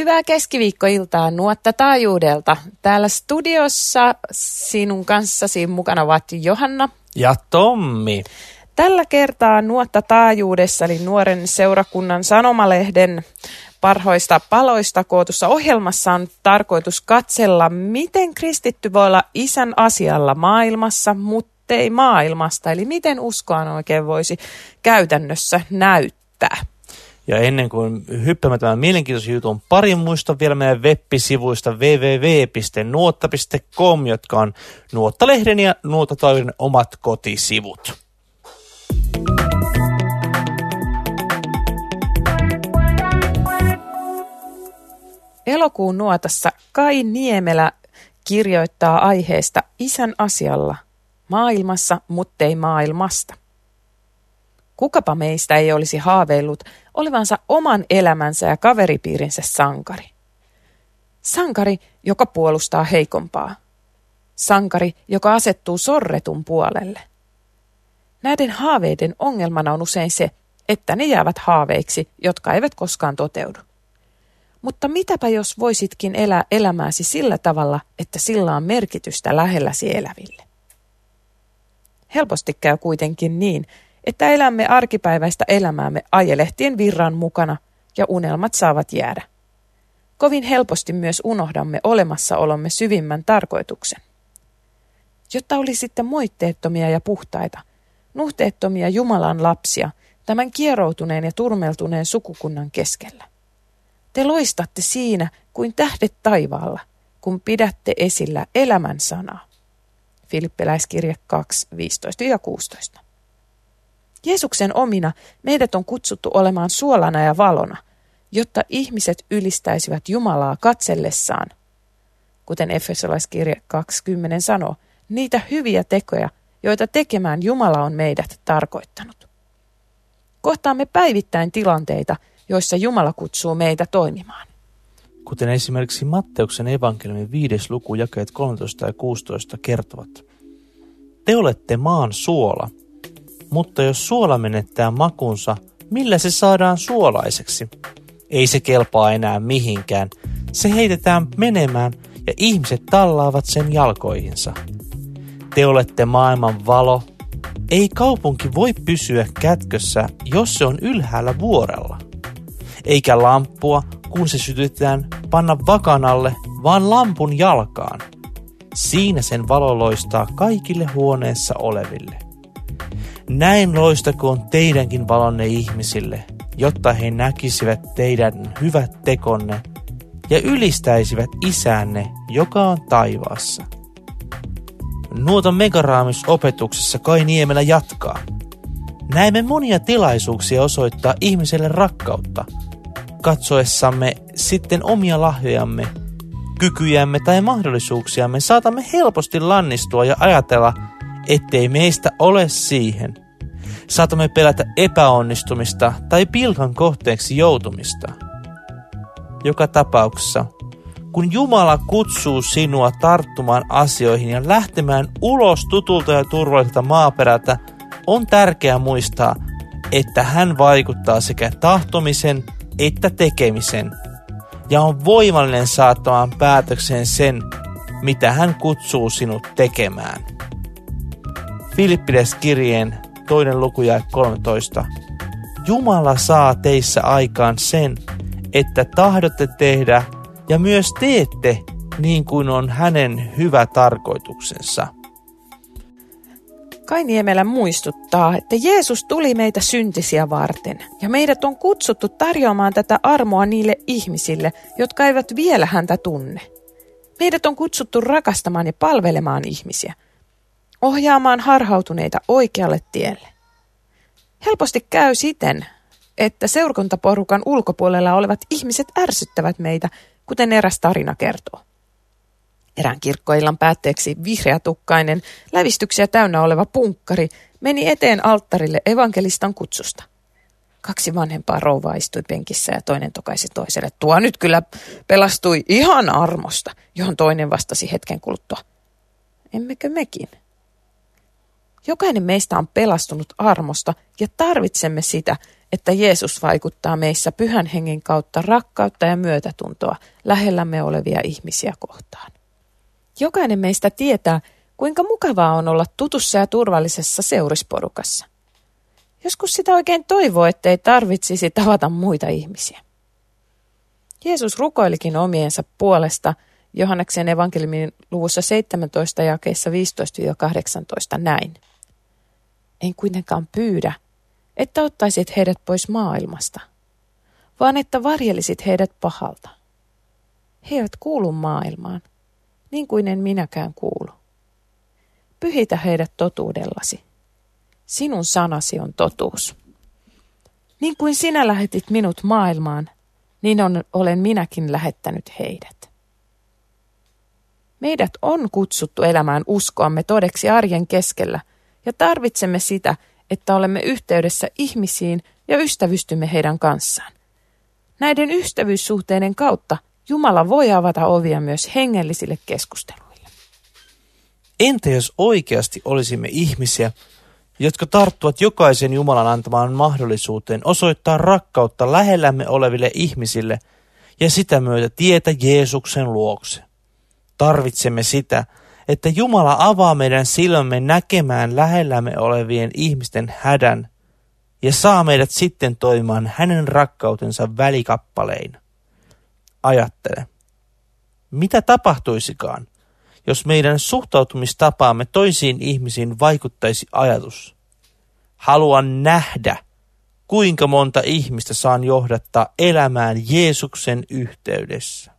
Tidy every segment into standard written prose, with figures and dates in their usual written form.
Hyvää keskiviikkoiltaa Nuotta taajuudelta. Täällä studiossa sinun kanssasi mukana ovat Johanna ja Tommi. Tällä kertaa Nuotta taajuudessa, eli Nuoren seurakunnan sanomalehden parhoista paloista kootussa ohjelmassa on tarkoitus katsella, miten kristitty voi olla isän asialla maailmassa, mutta ei maailmasta. Eli miten uskoaan oikein voisi käytännössä näyttää. Ja ennen kuin hyppäämme tämän mielenkiintoisen jutun, pari muista vielä meidän web-sivuista www.nuotta.com, jotka on Nuottalehden ja Nuottataajuuden omat kotisivut. Elokuun Nuotassa Kai Niemelä kirjoittaa aiheesta isän asialla maailmassa, muttei maailmasta. Kukapa meistä ei olisi haaveillut olevansa oman elämänsä ja kaveripiirinsä sankari. Sankari, joka puolustaa heikompaa. Sankari, joka asettuu sorretun puolelle. Näiden haaveiden ongelmana on usein se, että ne jäävät haaveiksi, jotka eivät koskaan toteudu. Mutta mitäpä jos voisitkin elää elämääsi sillä tavalla, että sillä on merkitystä lähelläsi eläville? Helposti käy kuitenkin niin, että elämme arkipäiväistä elämäämme ajelehtien virran mukana ja unelmat saavat jäädä. Kovin helposti myös unohdamme olemassaolomme syvimmän tarkoituksen. Jotta olisitte moitteettomia ja puhtaita, nuhteettomia Jumalan lapsia tämän kieroutuneen ja turmeltuneen sukukunnan keskellä. Te loistatte siinä kuin tähdet taivaalla, kun pidätte esillä elämän sanaa. Filippiläiskirje 2, 15 ja 16. Jeesuksen omina meidät on kutsuttu olemaan suolana ja valona, jotta ihmiset ylistäisivät Jumalaa katsellessaan. Kuten Efesolaiskirje 20 sanoo, niitä hyviä tekoja, joita tekemään Jumala on meidät tarkoittanut. Kohtaamme päivittäin tilanteita, joissa Jumala kutsuu meitä toimimaan. Kuten esimerkiksi Matteuksen evankeliumin 5. luku jakeet 13 ja 16 kertovat. Te olette maan suola, mutta jos suola menettää makunsa, millä se saadaan suolaiseksi? Ei se kelpaa enää mihinkään. Se heitetään menemään ja ihmiset tallaavat sen jalkoihinsa. Te olette maailman valo. Ei kaupunki voi pysyä kätkössä, jos se on ylhäällä vuorella. Eikä lamppua, kun se sytytetään, panna vakan alle, vaan lampun jalkaan. Siinä sen valo loistaa kaikille huoneessa oleville. Näin loistakoon teidänkin valonne ihmisille, jotta he näkisivät teidän hyvät tekonne ja ylistäisivät isänne, joka on taivaassa. Nuotan megaraamisopetuksessa Kai Niemelä jatkaa. Näemme monia tilaisuuksia osoittaa ihmiselle rakkautta, katsoessamme sitten omia lahjojamme, kykyjämme tai mahdollisuuksiamme saatamme helposti lannistua ja ajatella, ettei meistä ole siihen. Saatamme pelätä epäonnistumista tai pilkan kohteeksi joutumista. Joka tapauksessa, kun Jumala kutsuu sinua tarttumaan asioihin ja lähtemään ulos tutulta ja turvalliselta maaperältä, on tärkeää muistaa, että hän vaikuttaa sekä tahtomisen että tekemisen ja on voimallinen saattamaan päätökseen sen, mitä hän kutsuu sinut tekemään. Filippiläiskirjeen 2. luku jae 13. Jumala saa teissä aikaan sen, että tahdotte tehdä ja myös teette niin kuin on hänen hyvä tarkoituksensa. Kai Niemelä muistuttaa, että Jeesus tuli meitä syntisiä varten ja meidät on kutsuttu tarjoamaan tätä armoa niille ihmisille, jotka eivät vielä häntä tunne. Meidät on kutsuttu rakastamaan ja palvelemaan ihmisiä, ohjaamaan harhautuneita oikealle tielle. Helposti käy siten, että seurakuntaporukan ulkopuolella olevat ihmiset ärsyttävät meitä, kuten eräs tarina kertoo. Erään kirkkoillan päätteeksi vihreätukkainen, lävistyksiä täynnä oleva punkkari meni eteen alttarille evankelistan kutsusta. 2 vanhempaa rouvaa istui penkissä ja toinen tokaisi toiselle. Tuo nyt kyllä pelastui ihan armosta, johon toinen vastasi hetken kuluttua. Emmekö mekin? Jokainen meistä on pelastunut armosta ja tarvitsemme sitä, että Jeesus vaikuttaa meissä Pyhän Hengen kautta rakkautta ja myötätuntoa lähellämme olevia ihmisiä kohtaan. Jokainen meistä tietää, kuinka mukavaa on olla tutussa ja turvallisessa seurisporukassa. Joskus sitä oikein toivoo, ettei tarvitsisi tavata muita ihmisiä. Jeesus rukoilikin omiensa puolesta Johanneksen evankeliumin luvussa 17 jakeissa 15-18 näin. En kuitenkaan pyydä, että ottaisit heidät pois maailmasta, vaan että varjelisit heidät pahalta. He eivät kuulu maailmaan, niin kuin en minäkään kuulu. Pyhitä heidät totuudellasi. Sinun sanasi on totuus. Niin kuin sinä lähetit minut maailmaan, niin olen minäkin lähettänyt heidät. Meidät on kutsuttu elämään uskoamme todeksi arjen keskellä ja tarvitsemme sitä, että olemme yhteydessä ihmisiin ja ystävystymme heidän kanssaan. Näiden ystävyyssuhteiden kautta Jumala voi avata ovia myös hengellisille keskusteluille. Entä jos oikeasti olisimme ihmisiä, jotka tarttuvat jokaisen Jumalan antamaan mahdollisuuteen osoittaa rakkautta lähellämme oleville ihmisille ja sitä myötä tietä Jeesuksen luokse? Tarvitsemme sitä, että Jumala avaa meidän silmämme näkemään lähellämme olevien ihmisten hädän ja saa meidät sitten toimimaan hänen rakkautensa välikappaleina. Ajattele, mitä tapahtuisikaan, jos meidän suhtautumistapaamme toisiin ihmisiin vaikuttaisi ajatus. Haluan nähdä, kuinka monta ihmistä saan johdattaa elämään Jeesuksen yhteydessä.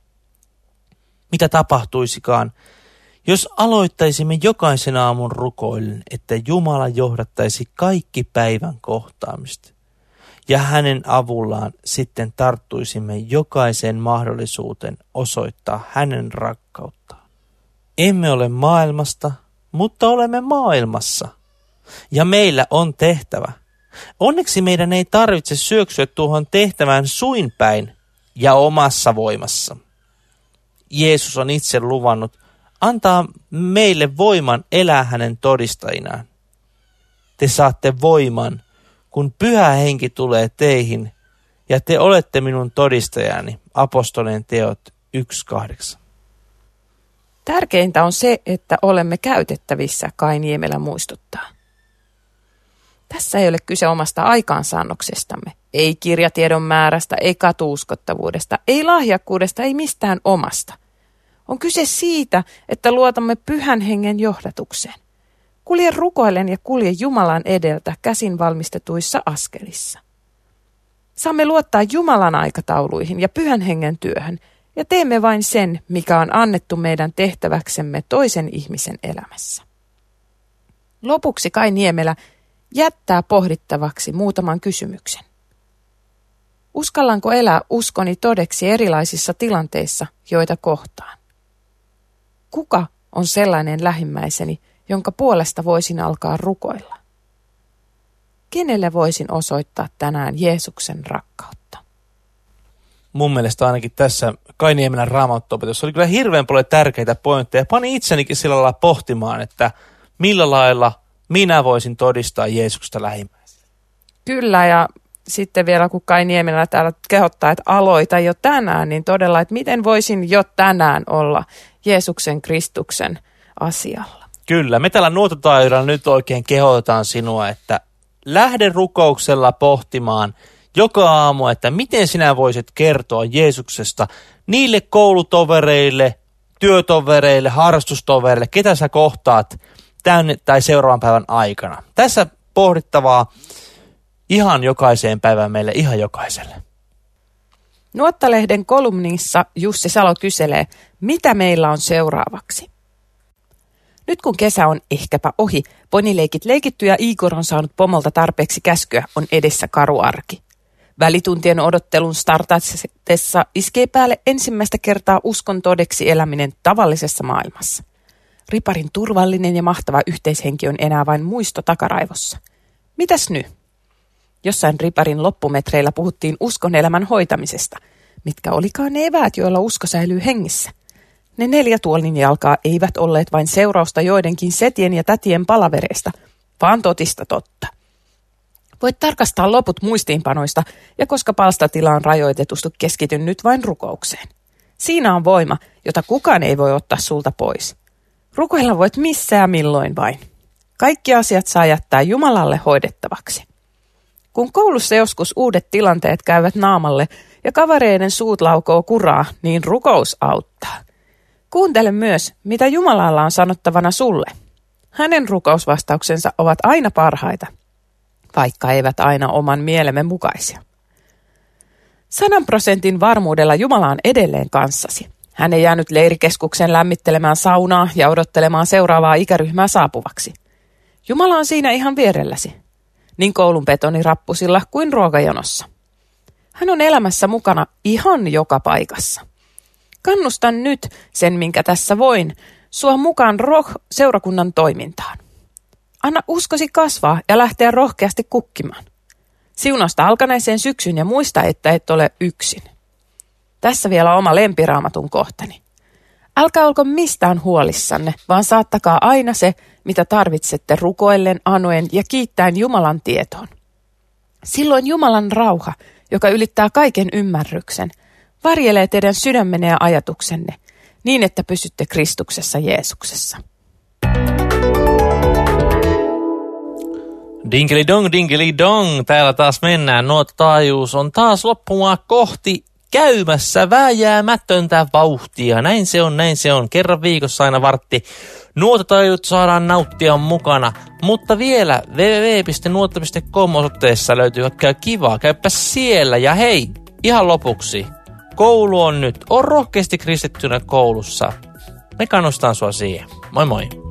Mitä tapahtuisikaan, jos aloittaisimme jokaisen aamun rukoillen, että Jumala johdattaisi kaikki päivän kohtaamista, ja hänen avullaan sitten tarttuisimme jokaisen mahdollisuuden osoittaa hänen rakkauttaan. Emme ole maailmasta, mutta olemme maailmassa, ja meillä on tehtävä. Onneksi meidän ei tarvitse syöksyä tuohon tehtävään suin päin ja omassa voimassa. Jeesus on itse luvannut antaa meille voiman elää hänen todistajinaan. Te saatte voiman, kun Pyhä Henki tulee teihin, ja te olette minun todistajani. Apostolien teot 1.8. Tärkeintä on se, että olemme käytettävissä, Kai Niemelä muistuttaa. Tässä ei ole kyse omasta aikaansaannoksestamme, ei kirjatiedon määrästä, ei katuuskottavuudesta, ei lahjakkuudesta, ei mistään omasta. On kyse siitä, että luotamme Pyhän Hengen johdatukseen. Kulje rukoillen ja kulje Jumalan edeltä käsin valmistetuissa askelissa. Saamme luottaa Jumalan aikatauluihin ja Pyhän Hengen työhön ja teemme vain sen, mikä on annettu meidän tehtäväksemme toisen ihmisen elämässä. Lopuksi Kai Niemelä jättää pohdittavaksi muutaman kysymyksen. Uskallanko elää uskoni todeksi erilaisissa tilanteissa, joita kohtaan? Kuka on sellainen lähimmäiseni, jonka puolesta voisin alkaa rukoilla? Kenelle voisin osoittaa tänään Jeesuksen rakkautta? Mun mielestä ainakin tässä Kai Niemelän Raamattu-opetussa oli kyllä hirveän paljon tärkeitä pointteja. Pani itsenikin sillä lailla pohtimaan, että millä lailla minä voisin todistaa Jeesuksesta lähimmäiselle. Kyllä, ja sitten vielä kun Kai Niemelä täällä kehottaa, että aloita jo tänään, niin todella, että miten voisin jo tänään olla Jeesuksen Kristuksen asialla. Kyllä, me täällä Nuototaajuudella nyt oikein kehotetaan sinua, että lähde rukouksella pohtimaan joka aamu, että miten sinä voisit kertoa Jeesuksesta niille koulutovereille, työtovereille, harrastustovereille, ketä sä kohtaat tämän tai seuraavan päivän aikana. Tässä pohdittavaa ihan jokaiseen päivään meille, ihan jokaiselle. Nuottalehden kolumnissa Jussi Salo kyselee, mitä meillä on seuraavaksi. Nyt kun kesä on ehkäpä ohi, ponileikit leikitty ja Igor on saanut pomolta tarpeeksi käskyä, on edessä karu arki. Välituntien odottelun startatessa iskee päälle ensimmäistä kertaa uskon todeksi eläminen tavallisessa maailmassa. Riparin turvallinen ja mahtava yhteishenki on enää vain muisto takaraivossa. Mitäs nyt? Jossain Riparin loppumetreillä puhuttiin uskon elämän hoitamisesta. Mitkä olikaan ne eväät, joilla usko säilyy hengissä? Ne 4 tuolinjalkaa eivät olleet vain seurausta joidenkin setien ja tätien palavereista, vaan totista totta. Voit tarkastaa loput muistiinpanoista ja koska palstatila on rajoitetusti, keskityn nyt vain rukoukseen. Siinä on voima, jota kukaan ei voi ottaa sulta pois. Rukoilla voit missä ja milloin vain. Kaikki asiat saa jättää Jumalalle hoidettavaksi. Kun koulussa joskus uudet tilanteet käyvät naamalle ja kavereiden suut laukoo kuraa, niin rukous auttaa. Kuuntele myös, mitä Jumalalla on sanottavana sulle. Hänen rukousvastauksensa ovat aina parhaita, vaikka eivät aina oman mielemme mukaisia. 100% varmuudella Jumala on edelleen kanssasi. Hän ei jäänyt leirikeskuksen lämmittelemään saunaa ja odottelemaan seuraavaa ikäryhmää saapuvaksi. Jumala on siinä ihan vierelläsi, niin koulun betonirappusilla kuin ruokajonossa. Hän on elämässä mukana ihan joka paikassa. Kannustan nyt sen, minkä tässä voin, sua mukaan seurakunnan toimintaan. Anna uskosi kasvaa ja lähteä rohkeasti kukkimaan. Siunausta alkaneeseen syksyn ja muista, että et ole yksin. Tässä vielä oma lempiraamatun kohtani. Älkää olko mistään huolissanne, vaan saattakaa aina se, mitä tarvitsette rukoillen, anoen ja kiittäen Jumalan tietoon. Silloin Jumalan rauha, joka ylittää kaiken ymmärryksen, varjelee teidän sydämenne ja ajatuksenne, niin että pysytte Kristuksessa Jeesuksessa. Dinkeli dong, täällä taas mennään. Nuototaajuus on taas loppumaan kohti käymässä vääjäämätöntä vauhtia. Näin se on. Kerran viikossa aina vartti. Nuototaajuutta saadaan nauttia mukana. Mutta vielä www.nuotto.com osoitteessa löytyy kaikkea kivaa. Käypä siellä ja hei, ihan lopuksi. Koulu on nyt. On rohkeasti kristittynä koulussa. Me kannustaan sua siihen. Moi moi.